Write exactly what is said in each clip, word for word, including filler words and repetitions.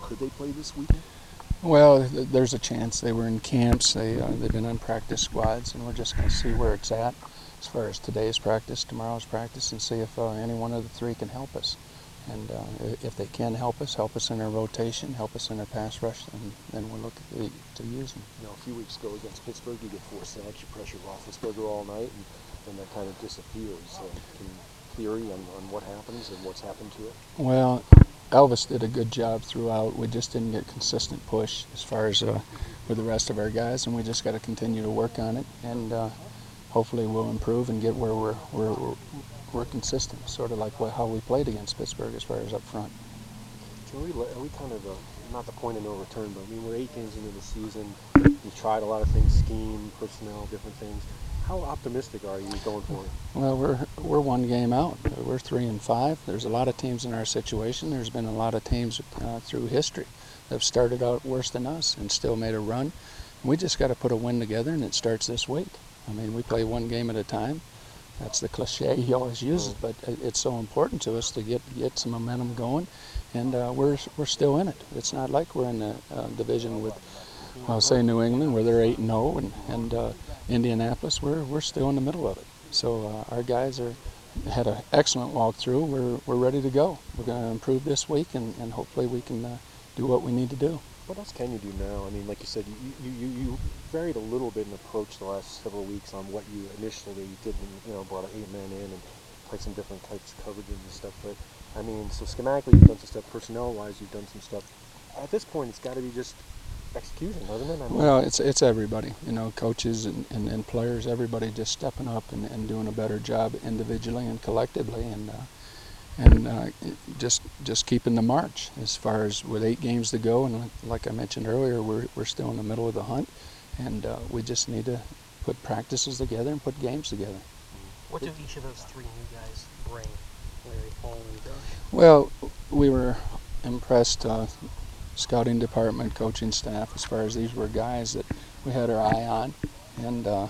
Could they play this weekend? Well, th there's a chance. They were in camps. They, uh, they've been on practice squads, and we're just going to see where it's at as far as today's practice, tomorrow's practice, and see if uh, any one of the three can help us. And uh, if they can help us, help us in our rotation, help us in our pass rush, then, then we'll look at the, to use them. You know, a few weeks ago against Pittsburgh, you get four sacks, you pressure Roethlisberger all night, and then that kind of disappears. Uh, can theory on, on what happens and what's happened to it? Well, Elvis did a good job throughout. We just didn't get consistent push as far as uh, with the rest of our guys, and we just got to continue to work on it, and uh, hopefully we'll improve and get where we're we're, we're, we're consistent, sort of like what, how we played against Pittsburgh as far as up front. Are we, are we kind of, uh, not the point of no return, but I mean, we're eight games into the season. You tried a lot of things, scheme, personnel, different things. How optimistic are you going forward? Well, we're we're one game out. We're three and five. There's a lot of teams in our situation. There's been a lot of teams uh, through history that have started out worse than us and still made a run. We just got to put a win together, and it starts this week. I mean, we play one game at a time. That's the cliche he always uses, but it's so important to us to get get some momentum going, and uh, we're we're still in it. It's not like we're in the uh, division with, well, say New England, where they're eight and zero, and and uh, Indianapolis. We're we're still in the middle of it. So uh, our guys are had an excellent walkthrough. We're we're ready to go. We're going to improve this week, and and hopefully we can uh, do what we need to do. What else can you do now? I mean, like you said, you, you, you varied a little bit in approach the last several weeks on what you initially did when, you know, brought an eight man in and played some different types of coverages and stuff. But, I mean, so schematically you've done some stuff, personnel-wise you've done some stuff. At this point, it's got to be just execution, doesn't it? I mean, well, it's it's everybody, you know, coaches and, and, and players, everybody just stepping up and, and doing a better job individually and collectively, and uh, and uh, just just keeping the march as far as with eight games to go. And like I mentioned earlier, we're, we're still in the middle of the hunt, and uh, we just need to put practices together and put games together. What do each of those three new guys bring, Larry, Paul, and Josh? Well, we were impressed, uh, scouting department, coaching staff, as far as these were guys that we had our eye on, and uh,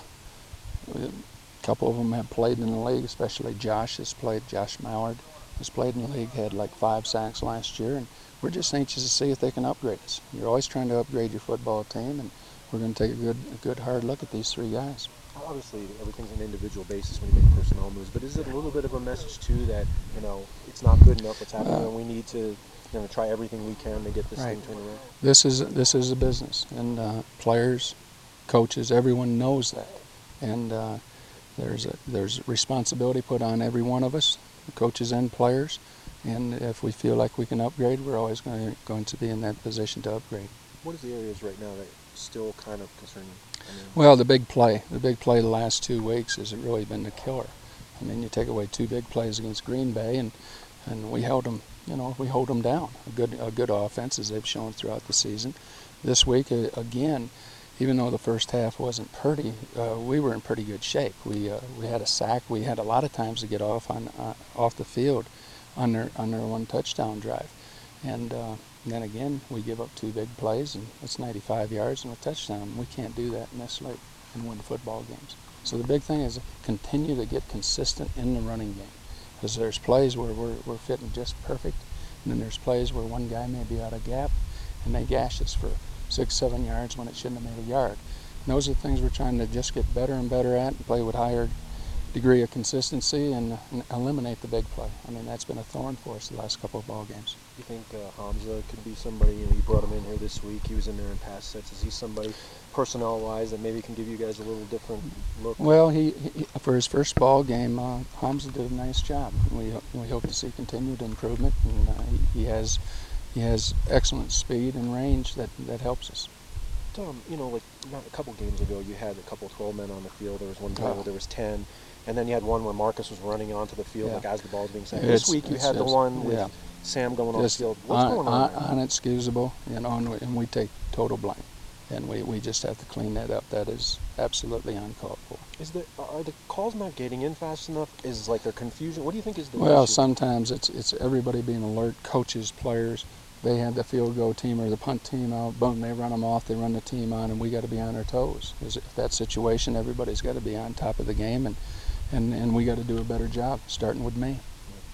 a couple of them have played in the league, especially Josh has played, Josh Mallard has played in the league, had like five sacks last year, and we're just anxious to see if they can upgrade us. You're always trying to upgrade your football team, and we're going to take a good, a good hard look at these three guys. Obviously, everything's an individual basis when you make personnel moves, but is it a little bit of a message too that, you know, it's not good enough what's happening, uh, and we need to, you know, try everything we can to get this right. thing turned around? This is this is a business, and uh, players, coaches, everyone knows that, and uh, there's a, there's responsibility put on every one of us, coaches and players, and if we feel like we can upgrade, we're always going to, going to be in that position to upgrade. What are the areas right now that still kind of concern you? I mean, well, the big play. The big play the last two weeks has really been the killer. I mean, you take away two big plays against Green Bay, and, and we held them, you know, we hold them down. A good, a good offense, as they've shown throughout the season. This week, uh, again, even though the first half wasn't pretty, uh, we were in pretty good shape. We uh, we had a sack. We had a lot of times to get off on uh, off the field on their on their one touchdown drive, and uh, then again we give up two big plays, and it's ninety-five yards and a touchdown. We can't do that in this late and win football games. So the big thing is continue to get consistent in the running game, because there's plays where we're we're fitting just perfect, and then there's plays where one guy may be out of gap, and they gash us for six, seven yards when it shouldn't have made a yard. And those are the things we're trying to just get better and better at, and play with higher degree of consistency, and, and eliminate the big play. I mean, that's been a thorn for us the last couple of ball games. You think uh, Hamza could be somebody, you know, you brought him in here this week, he was in there in past sets. Is he somebody, personnel-wise, that maybe can give you guys a little different look? Well, he, he for his first ball game, uh, Hamza did a nice job. We, we hope to see continued improvement, and uh, he, he has He has excellent speed and range that, that helps us. Um, you know, like not a couple games ago, you had a couple twelve men on the field. There was one time oh. where there was ten, and then you had one where Marcus was running onto the field, yeah. like as the ball was being sent. It's, this week you had the just, one with yeah. Sam going on the just field. What's un, going on? Un, unexcusable, you know, and we, and we take total blame, and we, we just have to clean that up. That is absolutely uncalled for. Is the are the calls not getting in fast enough? Is like their confusion? What do you think is the well? issue? Sometimes it's it's everybody being alert, coaches, players. They had the field goal team or the punt team out, boom, they run them off, they run the team on, and we got to be on our toes. If that situation, everybody's got to be on top of the game, and, and, and we got to do a better job, starting with me.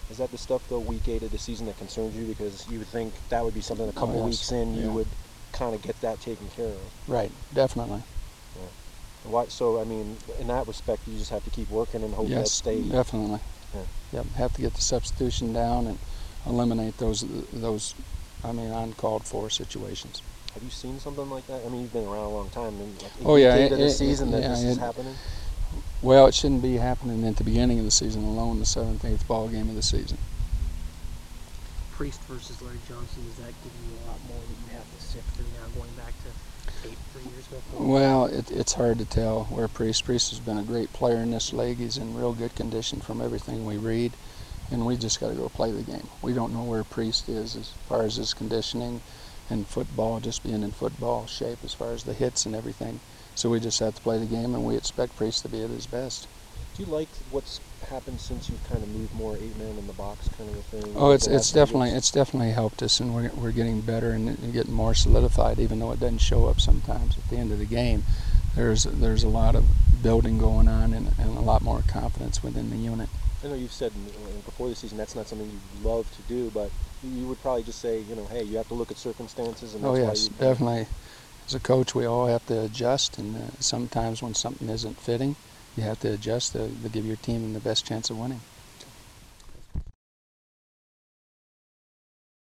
Is that the stuff though, week eight of the season, that concerns you? Because you would think that would be something a couple yes. weeks in you Yeah. would kind of get that taken care of. Right, definitely. Yeah. Why, so, I mean, in that respect, you just have to keep working and hope that Yes, stays. definitely. Yeah. Yep, have to get the substitution down and eliminate those, those, I mean, uncalled for situations. Have you seen something like that? I mean, you've been around a long time. And like Oh, yeah, eight it- of the it- season that yeah, this is it- happening? Well, it shouldn't be happening at the beginning of the season alone, the seventh, eighth ball game of the season. Priest versus Larry Johnson, does that give you a lot more that you have to sift through now, going back to eight, three years ago? Well, it, it's hard to tell where Priest. Priest has been a great player in this league. He's in real good condition from everything we read, and we just got to go play the game. We don't know where Priest is as far as his conditioning and football, just being in football shape as far as the hits and everything. So we just have to play the game, and we expect Priest to be at his best. Do you like what's happened since you've kind of moved more eight man in the box kind of a thing? Oh, it's the it's last few definitely years? it's definitely helped us, and we're we're getting better and, and getting more solidified, even though it doesn't show up sometimes at the end of the game. There's there's a lot of building going on and, and a lot more confidence within the unit. I know you've said uh, before the season that's not something you love to do, but you would probably just say, you know, hey, you have to look at circumstances, and that's Oh why yes, you definitely. As a coach, we all have to adjust, and uh, sometimes when something isn't fitting, you have to adjust to, to give your team the best chance of winning.